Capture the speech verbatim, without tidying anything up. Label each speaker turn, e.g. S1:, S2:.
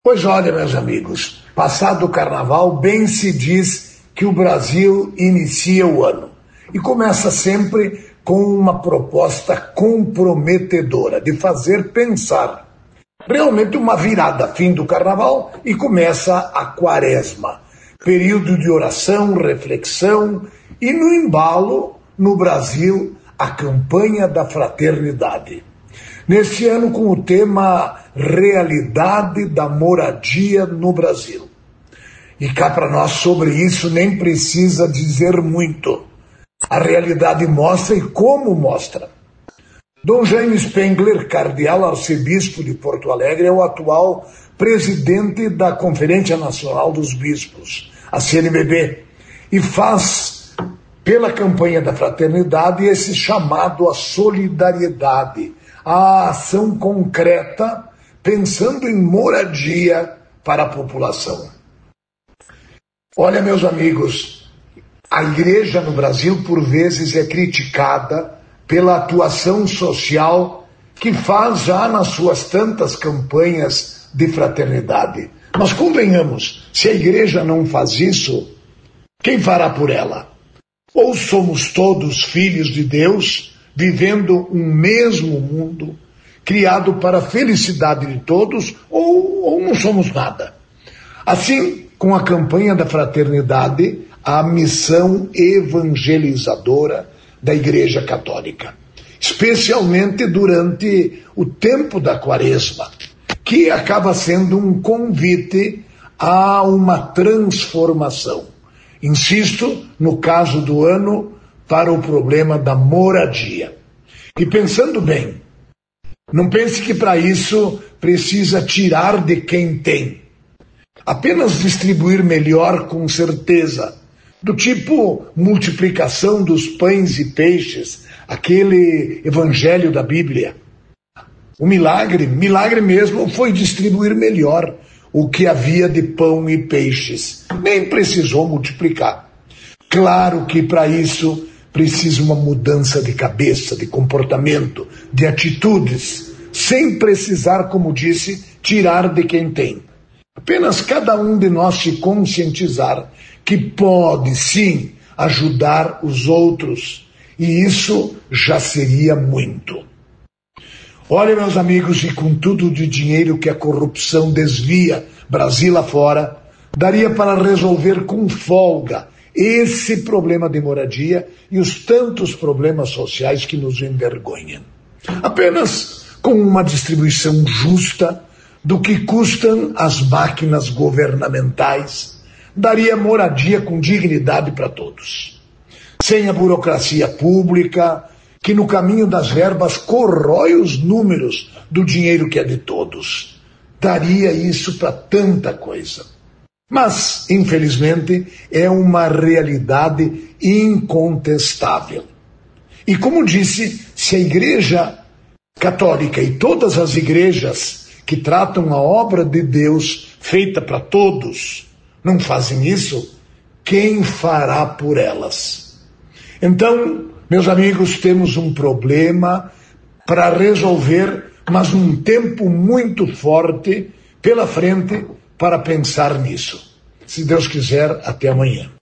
S1: Pois olha, meus amigos, passado o carnaval, bem se diz que o Brasil inicia o ano. E começa sempre com uma proposta comprometedora, de fazer pensar. Realmente uma virada, fim do carnaval, e começa a quaresma. Período de oração, reflexão e no embalo, no Brasil, a campanha da fraternidade. Neste ano com o tema Realidade da Moradia no Brasil. E cá para nós sobre isso nem precisa dizer muito. A realidade mostra e como mostra. Dom Jaime Spengler, cardeal arcebispo de Porto Alegre, é o atual presidente da Conferência Nacional dos Bispos, a C N B B, e faz, pela campanha da fraternidade, esse chamado à solidariedade, à ação concreta, pensando em moradia para a população. Olha, meus amigos, a igreja no Brasil, por vezes, é criticada pela atuação social que faz já nas suas tantas campanhas de fraternidade. Mas convenhamos, se a igreja não faz isso, quem fará por ela? Ou somos todos filhos de Deus, vivendo um mesmo mundo, criado para a felicidade de todos, ou, ou não somos nada. Assim, com a campanha da fraternidade, a missão evangelizadora da Igreja Católica, especialmente durante o tempo da quaresma, que acaba sendo um convite a uma transformação. Insisto, no caso do ano, para o problema da moradia. E pensando bem, não pense que para isso precisa tirar de quem tem. Apenas distribuir melhor com certeza, do tipo multiplicação dos pães e peixes, aquele evangelho da Bíblia. O milagre, milagre mesmo, foi distribuir melhor o que havia de pão e peixes. Nem precisou multiplicar. Claro que para isso precisa uma mudança de cabeça, de comportamento, de atitudes, sem precisar, como disse, tirar de quem tem. Apenas cada um de nós se conscientizar que pode, sim, ajudar os outros. E isso já seria muito. Olha, meus amigos, e com tudo de dinheiro que a corrupção desvia Brasil afora, daria para resolver com folga esse problema de moradia e os tantos problemas sociais que nos envergonham. Apenas com uma distribuição justa do que custam as máquinas governamentais, daria moradia com dignidade para todos. Sem a burocracia pública, que no caminho das verbas corrói os números do dinheiro que é de todos. Daria isso para tanta coisa. Mas, infelizmente, é uma realidade incontestável. E como disse, se a Igreja Católica e todas as igrejas que tratam a obra de Deus feita para todos não fazem isso, quem fará por elas? Então, meus amigos, temos um problema para resolver, mas num tempo muito forte pela frente para pensar nisso. Se Deus quiser, até amanhã.